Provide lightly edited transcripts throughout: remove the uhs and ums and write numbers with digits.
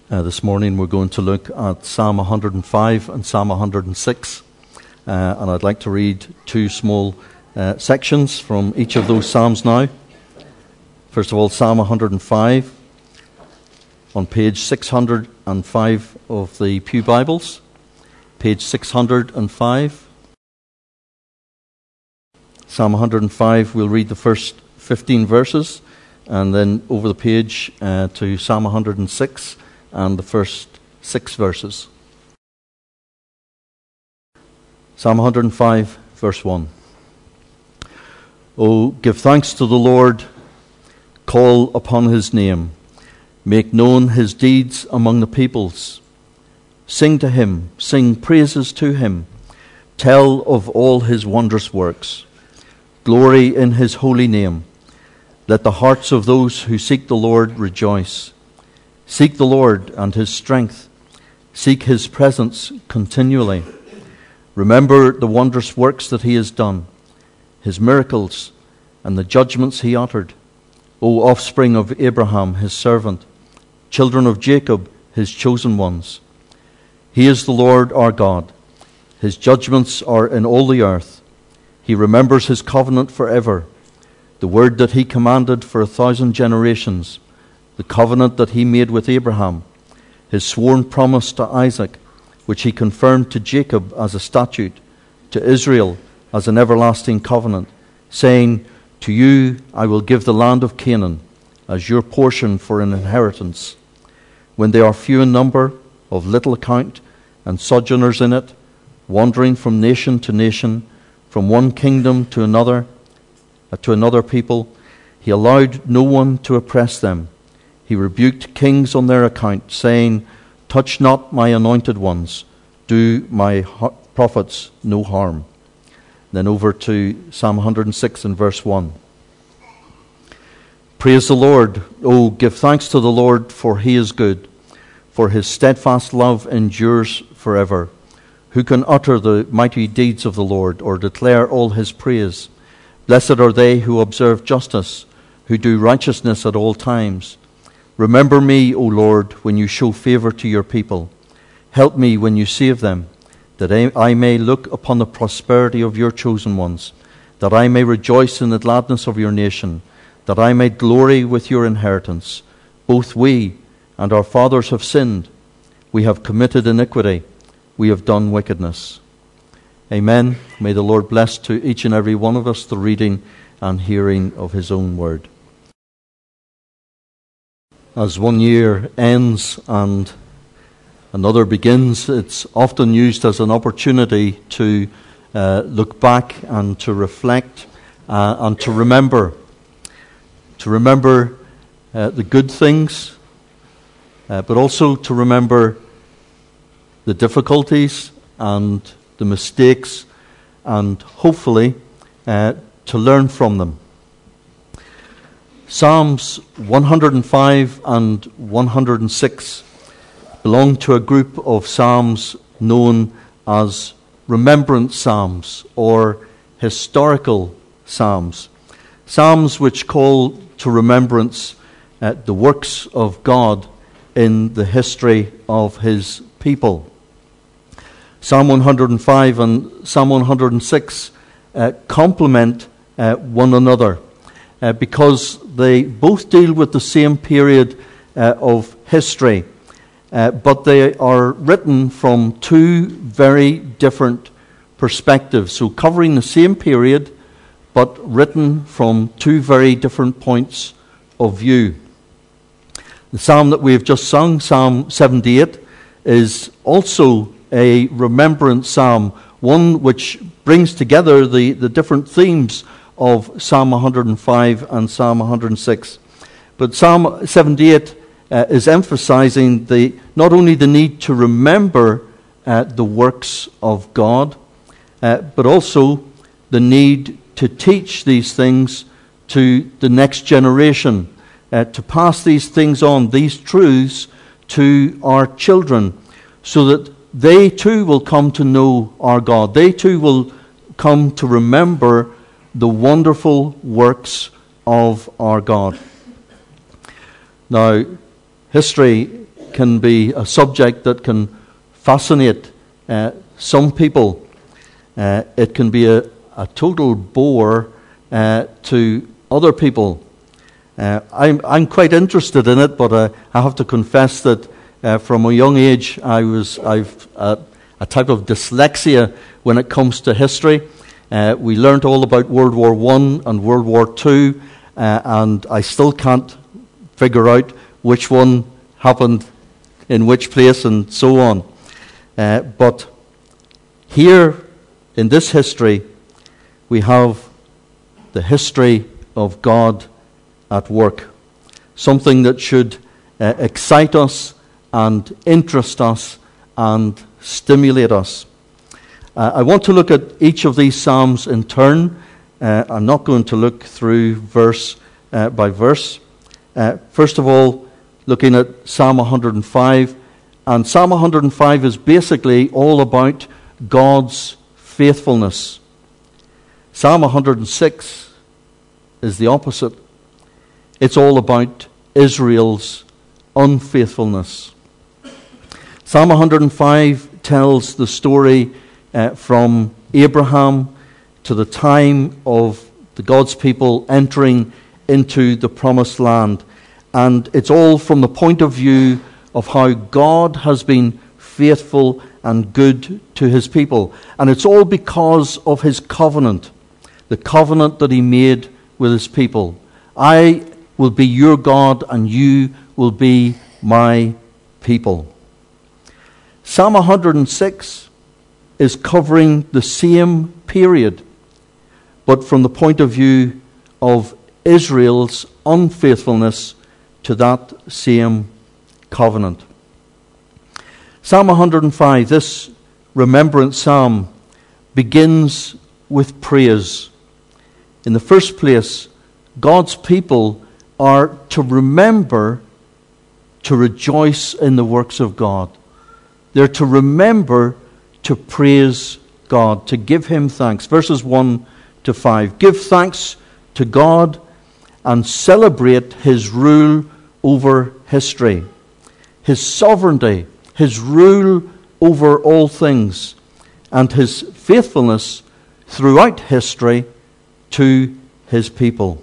This morning we're going to look at Psalm 105 and Psalm 106, and I'd like to read two small sections from each of those psalms now. First of all, Psalm 105 on page 605 of the Pew Bibles, page 605. Psalm 105, we'll read the first 15 verses, and then over the page to Psalm 106 and the first 6 verses. Psalm 105, verse 1. Oh, give thanks to the Lord, call upon his name, make known his deeds among the peoples. Sing to him, sing praises to him, tell of all his wondrous works. Glory in his holy name. Let the hearts of those who seek the Lord rejoice. Seek the Lord and his strength. Seek his presence continually. Remember the wondrous works that he has done, his miracles and the judgments he uttered. O offspring of Abraham, his servant, children of Jacob, his chosen ones. He is the Lord our God. His judgments are in all the earth. He remembers his covenant forever, the word that he commanded for 1,000 generations, the covenant that he made with Abraham, his sworn promise to Isaac, which he confirmed to Jacob as a statute, to Israel as an everlasting covenant, saying, to you I will give the land of Canaan as your portion for an inheritance. When they are few in number, of little account, and sojourners in it, wandering from nation to nation, from one kingdom to another people, he allowed no one to oppress them. He rebuked kings on their account, saying, touch not my anointed ones, do my prophets no harm. Then over to Psalm 106 and verse 1. Praise the Lord. Oh, give thanks to the Lord, for he is good, for his steadfast love endures forever. Who can utter the mighty deeds of the Lord, or declare all his praise? Blessed are they who observe justice, who do righteousness at all times. Remember me, O Lord, when you show favor to your people. Help me when you save them, that I may look upon the prosperity of your chosen ones, that I may rejoice in the gladness of your nation, that I may glory with your inheritance. Both we and our fathers have sinned. We have committed iniquity. We have done wickedness. Amen. May the Lord bless to each and every one of us the reading and hearing of his own word. As one year ends and another begins, it's often used as an opportunity to look back and to reflect and to remember. To remember the good things, but also to remember the difficulties and the mistakes, and hopefully to learn from them. Psalms 105 and 106 belong to a group of psalms known as remembrance psalms or historical psalms. Psalms which call to remembrance the works of God in the history of his people. Psalm 105 and Psalm 106 complement one another because they both deal with the same period of history, but they are written from two very different perspectives. So covering the same period, but written from two very different points of view. The psalm that we have just sung, Psalm 78, is also a remembrance psalm, one which brings together the different themes of Psalm 105 and Psalm 106. But Psalm 78 is emphasizing not only the need to remember the works of God, but also the need to teach these things to the next generation, to pass these things on, these truths, to our children, so that they too will come to know our God. They too will come to remember the wonderful works of our God. Now, history can be a subject that can fascinate some people. It can be a total bore to other people. I'm quite interested in it, but I have to confess that from a young age I've a type of dyslexia when it comes to history. We learned all about World War I and World War II, and I still can't figure out which one happened in which place and so on. But here in this history, we have the history of God at work. Something that should excite us and interest us and stimulate us. I want to look at each of these Psalms in turn. I'm not going to look through verse by verse. First of all, looking at Psalm 105. And Psalm 105 is basically all about God's faithfulness. Psalm 106 is the opposite. It's all about Israel's unfaithfulness. Psalm 105 tells the story from Abraham to the time of God's people entering into the promised land. And it's all from the point of view of how God has been faithful and good to his people. And it's all because of his covenant, the covenant that he made with his people. I will be your God and you will be my people. Psalm 106 is covering the same period, but from the point of view of Israel's unfaithfulness to that same covenant. Psalm 105, this remembrance psalm, begins with praise. In the first place, God's people are to remember to rejoice in the works of God. They're to remember to praise God, to give him thanks. Verses 1 to 5. Give thanks to God and celebrate his rule over history, his sovereignty, his rule over all things, and his faithfulness throughout history to his people.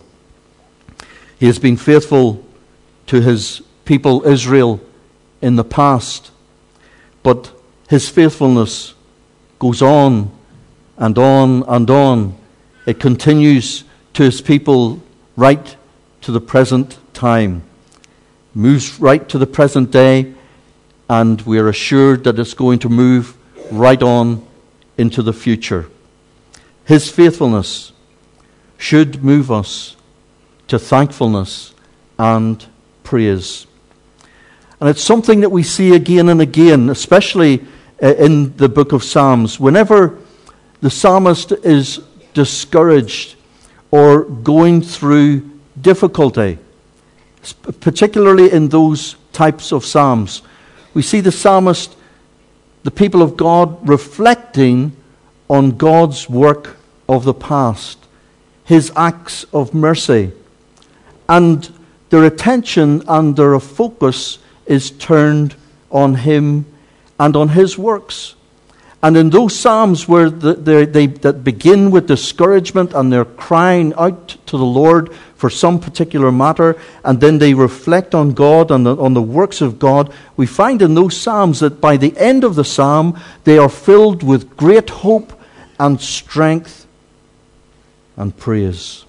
He has been faithful to his people Israel in the past, but his faithfulness goes on and on and on. It continues to his people right to the present time. Moves right to the present day, and we are assured that it's going to move right on into the future. His faithfulness should move us to thankfulness and praise. And it's something that we see again and again, especially in the book of Psalms. Whenever the psalmist is discouraged or going through difficulty, particularly in those types of psalms, we see the psalmist, the people of God, reflecting on God's work of the past, his acts of mercy, and their attention and their focus is turned on him and on his works. And in those psalms where that begin with discouragement and they're crying out to the Lord for some particular matter, and then they reflect on God and on the works of God, we find in those psalms that by the end of the psalm, they are filled with great hope and strength and praise.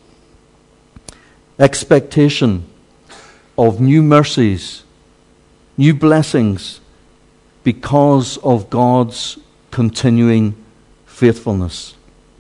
Expectation of new mercies, new blessings, because of God's continuing faithfulness.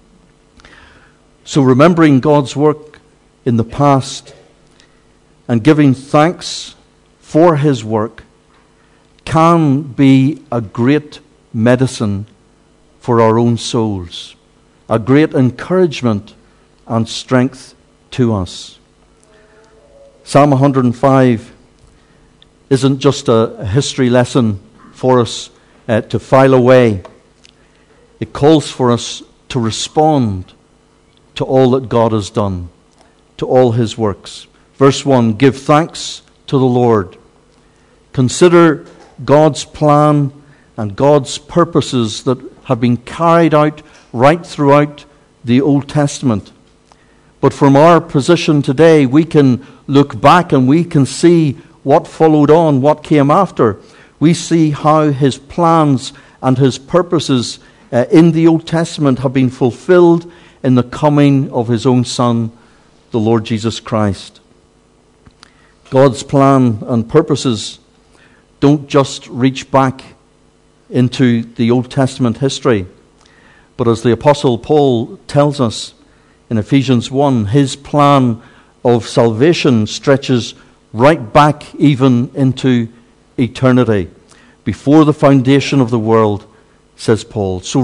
So remembering God's work in the past and giving thanks for his work can be a great medicine for our own souls, a great encouragement and strength to us. Psalm 105 isn't just a history lesson for us to file away. It calls for us to respond to all that God has done, to all his works. Verse 1, give thanks to the Lord. Consider God's plan and God's purposes that have been carried out right throughout the Old Testament. But from our position today, we can look back and we can see what followed on, what came after. We see how his plans and his purposes in the Old Testament have been fulfilled in the coming of his own Son, the Lord Jesus Christ. God's plan and purposes don't just reach back into the Old Testament history, but as the Apostle Paul tells us in Ephesians 1, his plan of salvation stretches right back even into eternity, before the foundation of the world, says Paul. So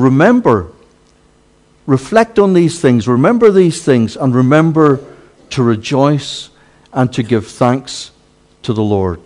reflect on these things, remember these things, and remember to rejoice and to give thanks to the Lord.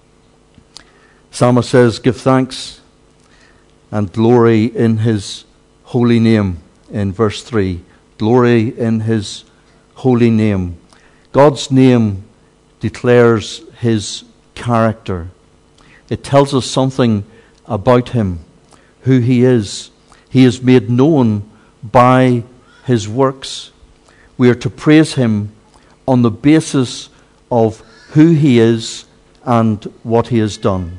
Psalmist says, give thanks and glory in his holy name, in verse 3. Glory in his holy name. God's name declares his character. It tells us something about him, who he is. He is made known by his works. We are to praise him on the basis of who he is and what he has done.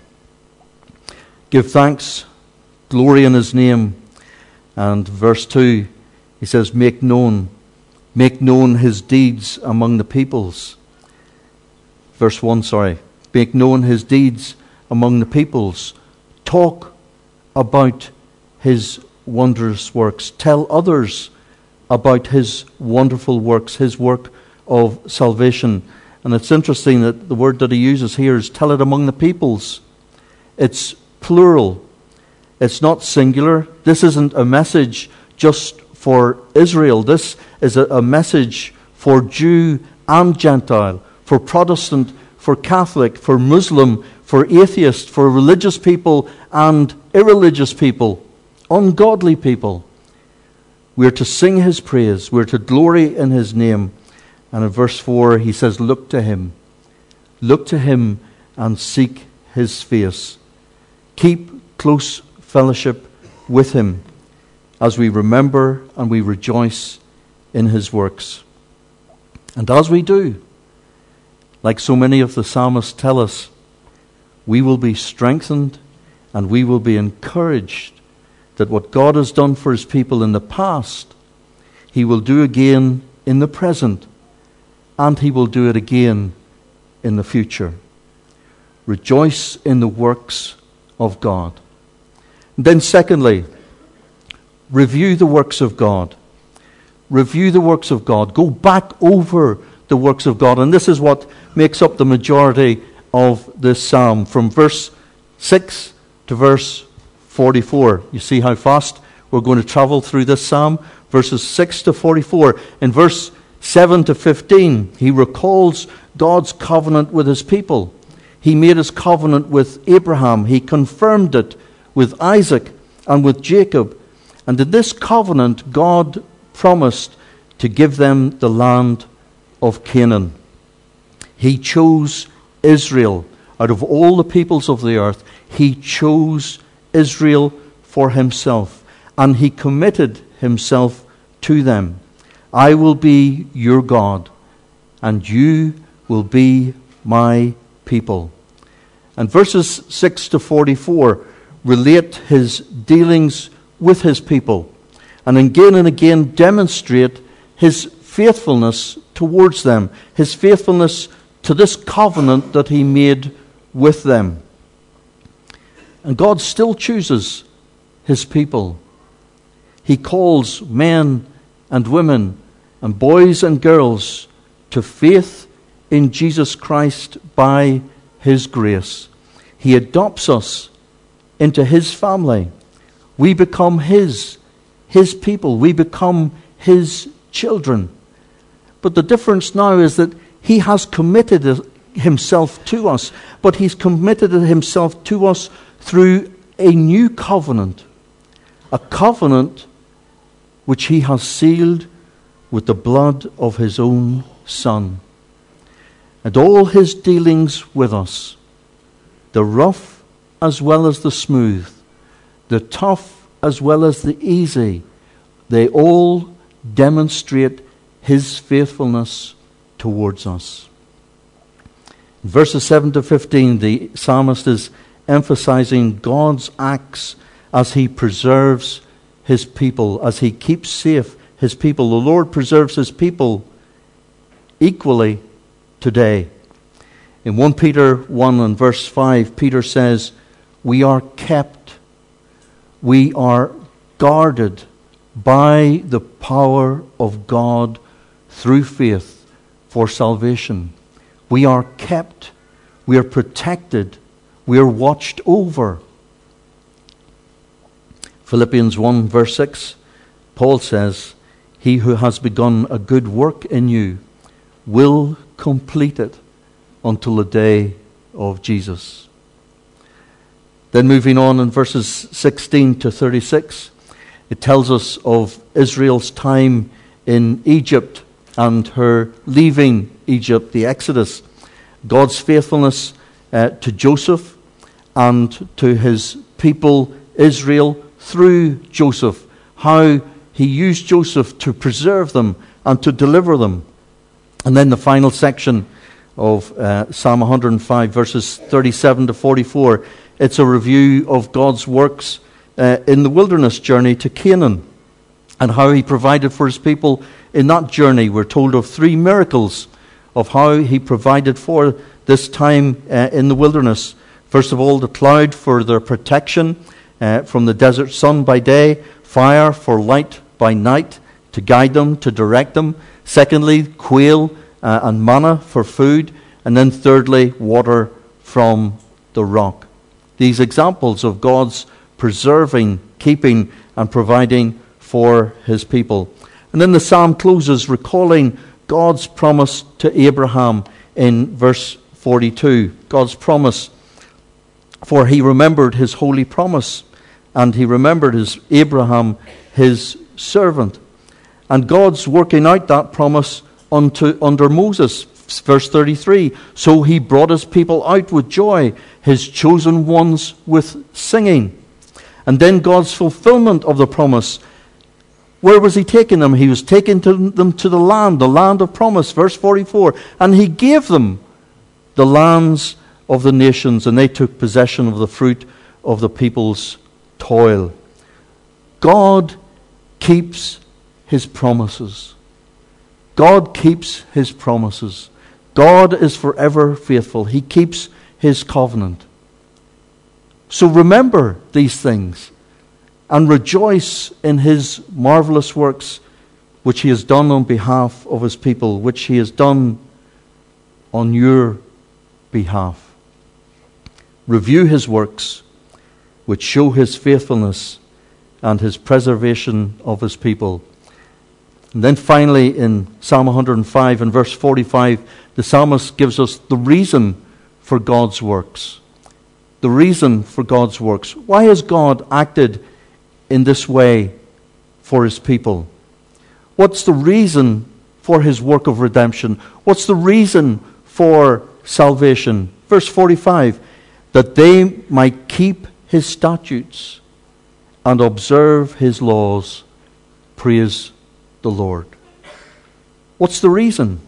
Give thanks, glory in his name. And verse 2, he says, make known his deeds among the peoples. Verse 1, make known his deeds among the peoples. Talk about his wondrous works. Tell others about his wonderful works, his work of salvation. And it's interesting that the word that he uses here is tell it among the peoples. It's plural. It's not singular. This isn't a message just for Israel. This is a message for Jew and Gentile, for Protestant, for Catholic, for Muslim, for atheist, for religious people and irreligious people, ungodly people. We're to sing his praise. We're to glory in his name. And in verse 4, he says, look to him. Look to him and seek his face. Keep close fellowship with him as we remember and we rejoice in his works. And as we do, like so many of the psalmists tell us, we will be strengthened and we will be encouraged that what God has done for his people in the past, he will do again in the present, and he will do it again in the future. Rejoice in the works of God. And then secondly, review the works of God. Review the works of God. Go back over the works of God. And this is what makes up the majority of this psalm, from verse 6 to verse 44. You see how fast we're going to travel through this psalm? Verses 6 to 44. In verse 7 to 15, he recalls God's covenant with his people. He made his covenant with Abraham. He confirmed it with Isaac and with Jacob. And in this covenant, God promised to give them the land of Canaan. He chose Israel out of all the peoples of the earth. He chose Israel for himself, and he committed himself to them. I will be your God, and you will be my people. And verses 6 to 44 relate his dealings with his people, and again demonstrate his faithfulness towards them, his faithfulness to this covenant that he made with them. And God still chooses his people. He calls men and women and boys and girls to faith in Jesus Christ by his grace. He adopts us into his family. We become his people. We become his children. But the difference now is that he has committed himself to us, but he's committed himself to us through a new covenant, a covenant which he has sealed with the blood of his own Son. And all his dealings with us, the rough as well as the smooth, the tough as well as the easy, they all demonstrate his faithfulness towards us. In verses 7 to 15, the psalmist is emphasizing God's acts as he preserves his people, as he keeps safe his people. The Lord preserves his people equally today. In 1 Peter 1 and verse 5, Peter says, we are kept, we are guarded by the power of God through faith for salvation. We are kept, we are protected, we are watched over. Philippians 1 verse 6, Paul says, he who has begun a good work in you will complete it until the day of Jesus. Then moving on in verses 16 to 36, it tells us of Israel's time in Egypt and her leaving Egypt, the Exodus. God's faithfulness to Joseph and to his people Israel through Joseph. How he used Joseph to preserve them and to deliver them. And then the final section of Psalm 105, verses 37 to 44. It's a review of God's works in the wilderness journey to Canaan and how he provided for his people in that journey. We're told of 3 miracles of how he provided for this time in the wilderness. First of all, the cloud for their protection from the desert sun by day, fire for light by night to guide them, to direct them. Secondly, quail and manna for food. And then thirdly, water from the rock. These examples of God's preserving, keeping, and providing for his people. And then the psalm closes recalling God's promise to Abraham in verse 42. God's promise, for he remembered his holy promise, and he remembered Abraham, his servant. And God's working out that promise under Moses. Verse 33, so he brought his people out with joy, his chosen ones with singing. And then God's fulfillment of the promise. Where was he taking them? He was taking them to the land of promise. Verse 44, and he gave them the lands of the nations, and they took possession of the fruit of the people's toil. God keeps his promises. God keeps his promises. God is forever faithful. He keeps his covenant. So remember these things and rejoice in his marvelous works which he has done on behalf of his people, which he has done on your behalf. Review his works which show his faithfulness and his preservation of his people. And then finally in Psalm 105 and verse 45, the psalmist gives us the reason for God's works. The reason for God's works. Why has God acted in this way for his people? What's the reason for his work of redemption? What's the reason for salvation? Verse 45, that they might keep his statutes and observe his laws. Praise the Lord. What's the reason?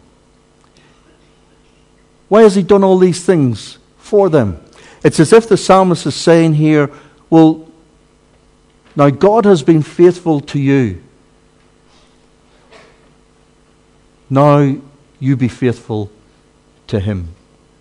Why has he done all these things for them? It's as if the psalmist is saying here, well, now God has been faithful to you. Now you be faithful to him.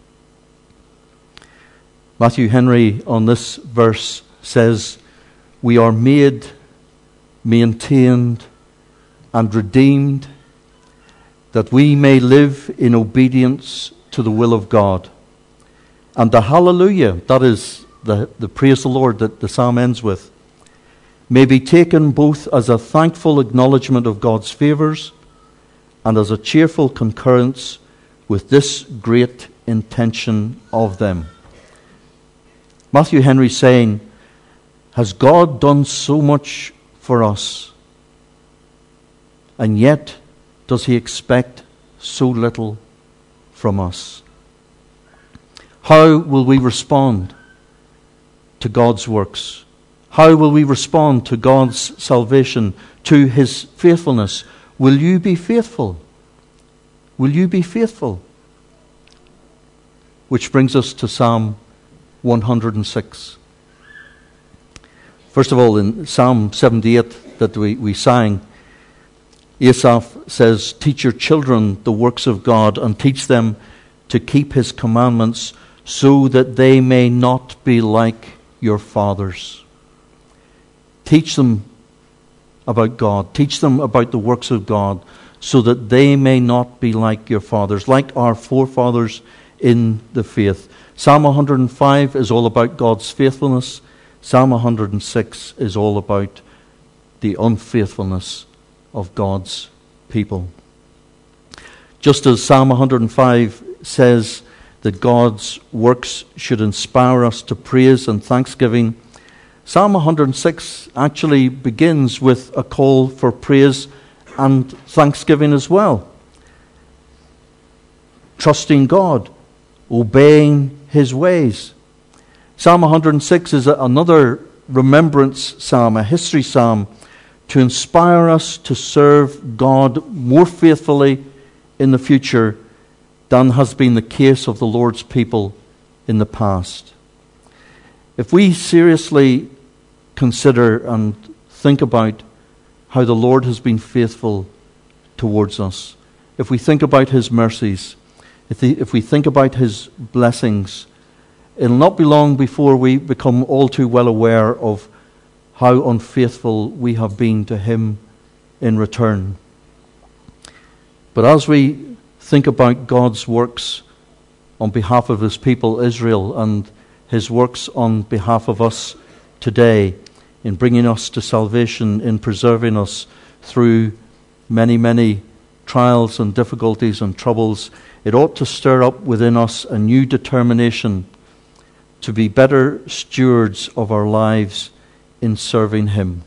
Matthew Henry on this verse says, we are made, maintained, and redeemed that we may live in obedience to the will of God. And the hallelujah, that is the praise the Lord that the psalm ends with, may be taken both as a thankful acknowledgement of God's favours and as a cheerful concurrence with this great intention of them. Matthew Henry saying, has God done so much for us, and yet does he expect so little from us? How will we respond to God's works? How will we respond to God's salvation, to his faithfulness? Will you be faithful? Will you be faithful? Which brings us to Psalm 106. First of all, in Psalm 78 that we sang, Asaph says, "Teach your children the works of God, and teach them to keep his commandments, so that they may not be like your fathers." Teach them about God. Teach them about the works of God, so that they may not be like your fathers, like our forefathers in the faith. Psalm 105 is all about God's faithfulness. Psalm 106 is all about the unfaithfulness of God's people. Just as Psalm 105 says that God's works should inspire us to praise and thanksgiving, Psalm 106 actually begins with a call for praise and thanksgiving as well. Trusting God, obeying his ways. Psalm 106 is another remembrance psalm, a history psalm, to inspire us to serve God more faithfully in the future than has been the case of the Lord's people in the past. If we seriously consider and think about how the Lord has been faithful towards us, if we think about his mercies, if we think about his blessings, it'll not be long before we become all too well aware of how unfaithful we have been to him in return. But as we think about God's works on behalf of his people Israel, and his works on behalf of us today, in bringing us to salvation, in preserving us through many, many trials and difficulties and troubles, it ought to stir up within us a new determination to be better stewards of our lives in serving him.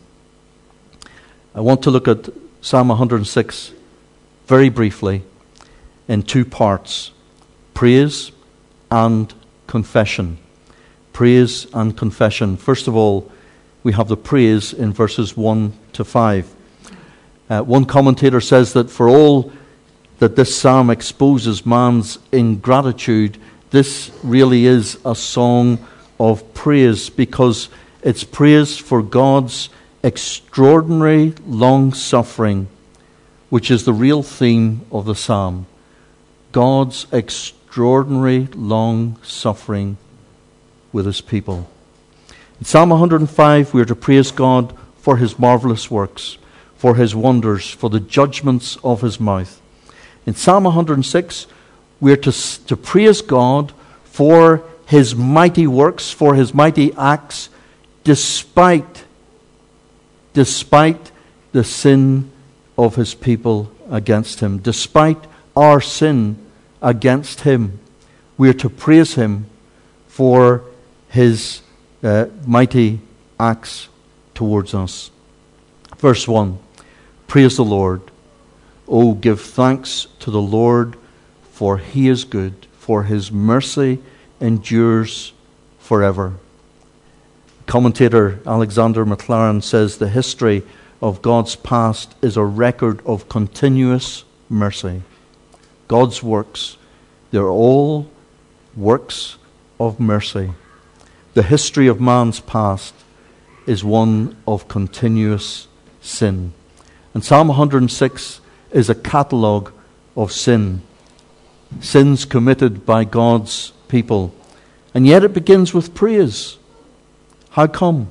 I want to look at Psalm 106 very briefly in two parts: praise and confession. Praise and confession. First of all, we have the praise in verses 1 to 5. One commentator says that for all that this psalm exposes man's ingratitude, this really is a song of praise, because it's praise for God's extraordinary long-suffering, which is the real theme of the psalm. God's extraordinary long-suffering with his people. In Psalm 105, we are to praise God for his marvelous works, for his wonders, for the judgments of his mouth. In Psalm 106, we are to praise God for his mighty works, for his mighty acts, despite the sin of his people against him. Despite our sin against him, we are to praise him for his mighty acts towards us. Verse 1, praise the Lord. Oh, give thanks to the Lord, for he is good, for his mercy endures forever. Commentator Alexander Maclaren says the history of God's past is a record of continuous mercy. God's works, they're all works of mercy. The history of man's past is one of continuous sin. And Psalm 106 is a catalogue of sin. Sins committed by God's people. And yet it begins with praise. How come?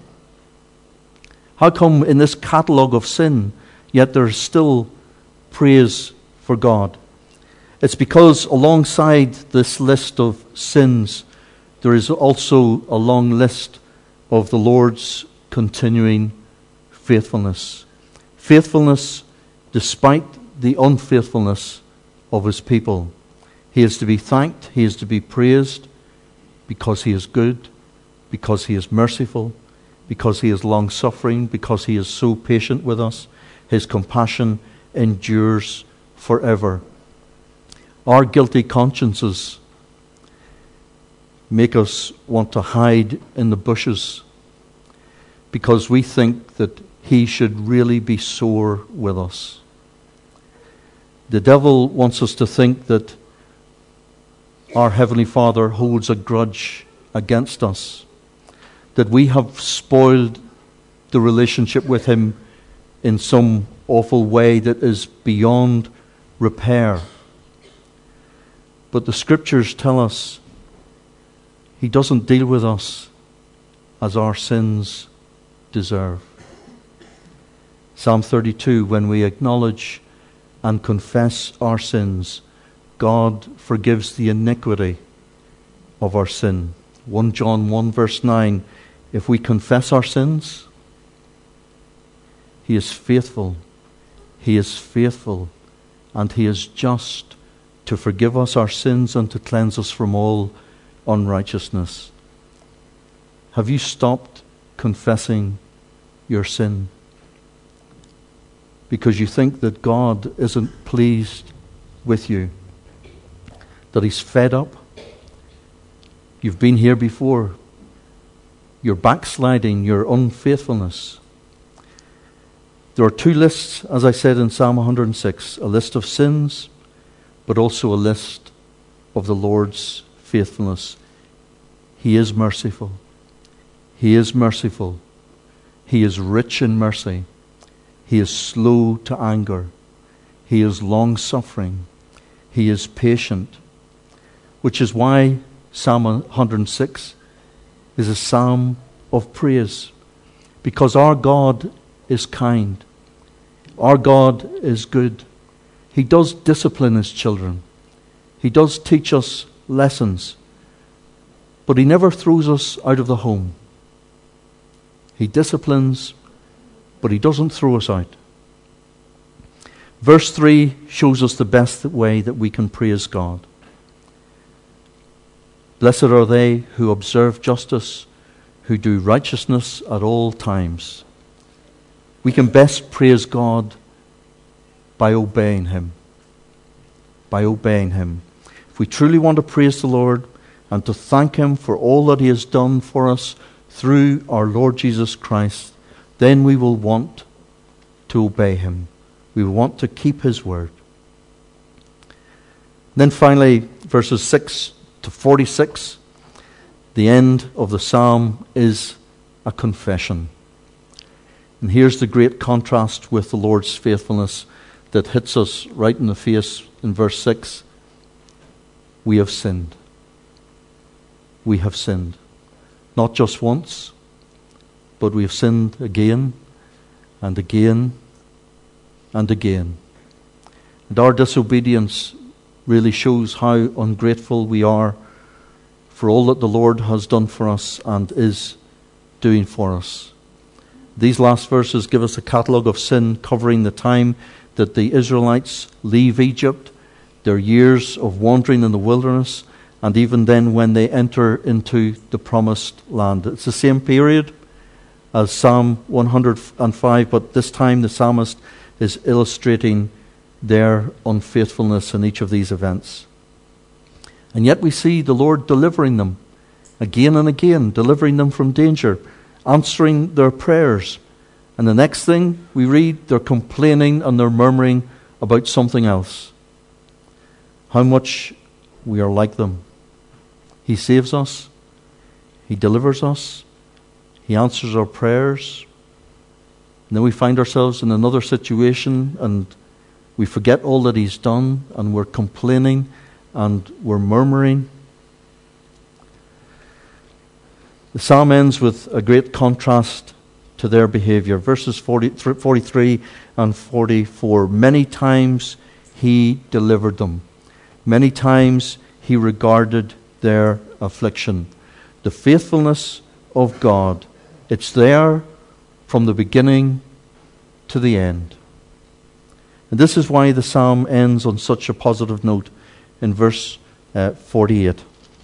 How come in this catalogue of sin, yet there's still praise for God? It's because alongside this list of sins, there is also a long list of the Lord's continuing faithfulness. Faithfulness despite the unfaithfulness of his people. He is to be thanked, he is to be praised, because he is good, because he is merciful, because he is long-suffering, because he is so patient with us. His compassion endures forever. Our guilty consciences make us want to hide in the bushes because we think that he should really be sore with us. The devil wants us to think that our Heavenly Father holds a grudge against us, that we have spoiled the relationship with him in some awful way that is beyond repair. But the Scriptures tell us he doesn't deal with us as our sins deserve. Psalm 32, when we acknowledge and confess our sins, God forgives the iniquity of our sin. 1 John 1 verse 9, if we confess our sins, he is faithful, and he is just to forgive us our sins and to cleanse us from all unrighteousness. Have you stopped confessing your sin because you think that God isn't pleased with you, that he's fed up? You've been here before. You're backsliding, your unfaithfulness. There are two lists, as I said in Psalm 106, a list of sins, but also a list of the Lord's faithfulness. He is merciful. He is merciful. He is rich in mercy. He is slow to anger. He is long-suffering. He is patient. Which is why Psalm 106 is a psalm of praise. Because our God is kind. Our God is good. He does discipline his children. He does teach us lessons. But he never throws us out of the home. He disciplines, but he doesn't throw us out. Verse 3 shows us the best way that we can praise God. Blessed are they who observe justice, who do righteousness at all times. We can best praise God by obeying him. By obeying him. If we truly want to praise the Lord and to thank him for all that he has done for us through our Lord Jesus Christ, then we will want to obey him. We will want to keep his word. Then finally, verses 6 to 46, the end of the psalm is a confession. And here's the great contrast with the Lord's faithfulness that hits us right in the face in verse 6. We have sinned. We have sinned. Not just once, but we have sinned again and again and again. And our disobedience really shows how ungrateful we are for all that the Lord has done for us and is doing for us. These last verses give us a catalogue of sin covering the time that the Israelites leave Egypt, their years of wandering in the wilderness, and even then when they enter into the promised land. It's the same period as Psalm 105, but this time the psalmist is illustrating their unfaithfulness in each of these events. And yet we see the Lord delivering them again and again, delivering them from danger, answering their prayers. And the next thing we read, they're complaining and they're murmuring about something else. How much we are like them. He saves us. He delivers us. He answers our prayers. And then we find ourselves in another situation and we forget all that he's done and we're complaining and we're murmuring. The psalm ends with a great contrast to their behavior. Verses 43 and 44. Many times he delivered them. Many times he regarded their affliction. The faithfulness of God, it's there from the beginning to the end. And this is why the psalm ends on such a positive note in verse 48.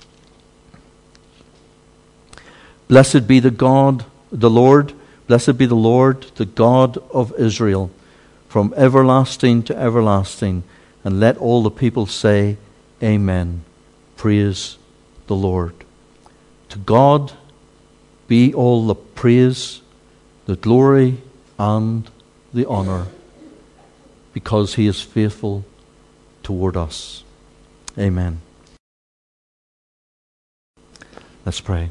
Blessed be the Lord, blessed be the Lord, the God of Israel, from everlasting to everlasting. And let all the people say, Amen. Praise the Lord. To God be all the praise, the glory, and the honor, because he is faithful toward us. Amen. Let's pray.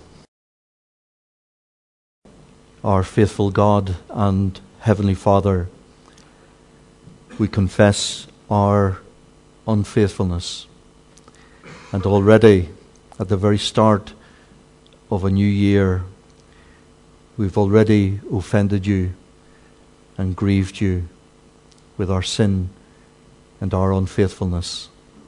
Our faithful God and Heavenly Father, we confess our unfaithfulness. And already, at the very start of a new year, we've already offended you and grieved you with our sin and our unfaithfulness.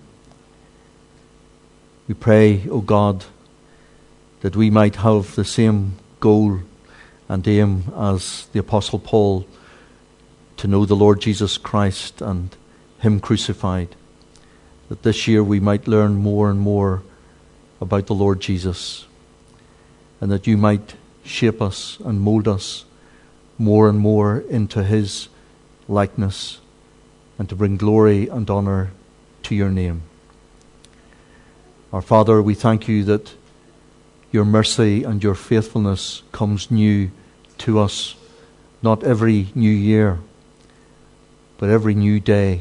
We pray, O God, that we might have the same goal and aim as the Apostle Paul, to know the Lord Jesus Christ and him crucified, that this year we might learn more and more about the Lord Jesus, and that you might shape us and mold us more and more into his likeness, and to bring glory and honor to your name. Our Father, we thank you that your mercy and your faithfulness comes new to us, not every new year, but every new day.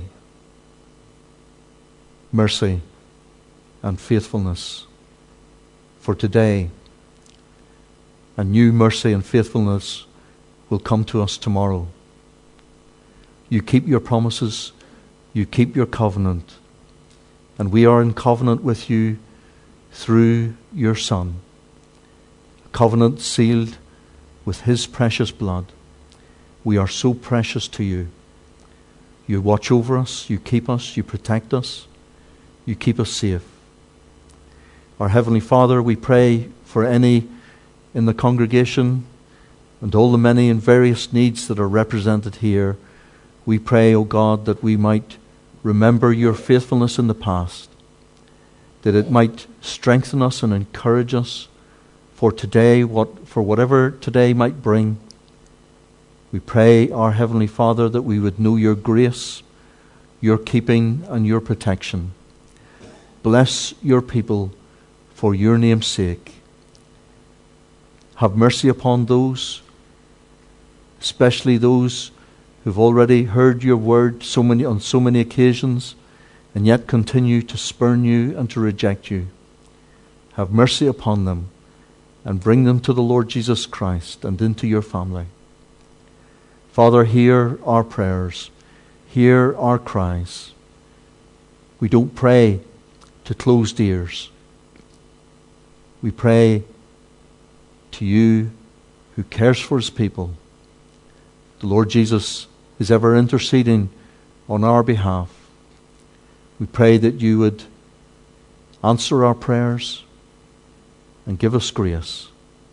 Mercy and faithfulness for today, and new mercy and faithfulness will come to us tomorrow. You keep your promises, you keep your covenant, and we are in covenant with you through your Son. A covenant sealed with his precious blood. We are so precious to you. You watch over us, you keep us, you protect us, you keep us safe. Our Heavenly Father, we pray for any in the congregation and all the many and various needs that are represented here. We pray, O God, that we might remember your faithfulness in the past, that it might strengthen us and encourage us for today, for whatever today might bring. We pray, our Heavenly Father, that we would know your grace, your keeping, and your protection. Bless your people for your name's sake. Have mercy upon those, especially those who've already heard your word on so many occasions, and yet continue to spurn you and to reject you. Have mercy upon them, and bring them to the Lord Jesus Christ and into your family. Father, hear our prayers. Hear our cries. We don't pray to closed ears. We pray to you who cares for his people. The Lord Jesus is ever interceding on our behalf. We pray that you would answer our prayers and give us grace.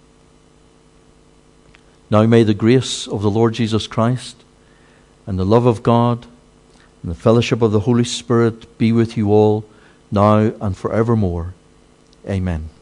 Now may the grace of the Lord Jesus Christ and the love of God and the fellowship of the Holy Spirit be with you all, now and forevermore. Amen.